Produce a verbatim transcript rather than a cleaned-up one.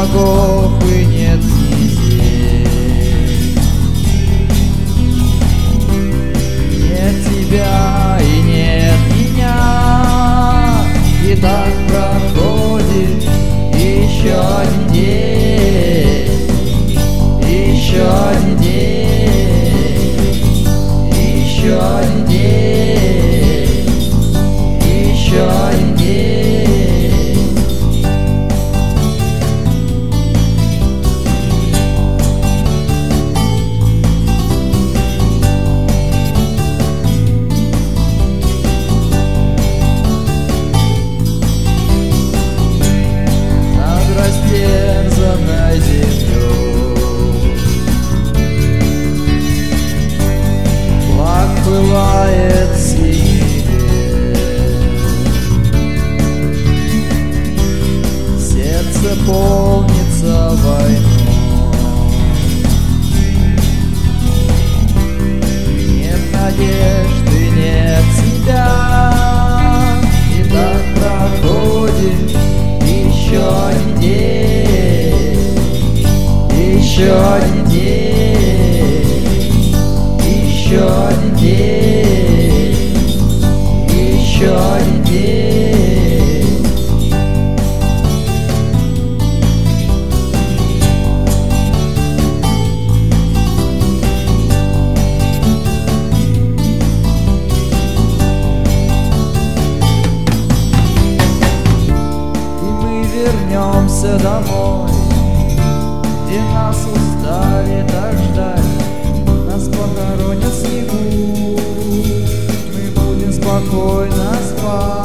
богов и нет князей. Нет тебя и нет меня, и так проходит еще один день, еще один день, еще один день, еще один день. Растерзанной землей флаг пылает синий лес, сердце полнится войной. Нет надежды, нет тебя, и так проходит еще один день, еще один день, еще один день, еще один день. И мы вернемся домой, где нас устали так ждать, нас похоронят в снегу, мы будем спокойно спать.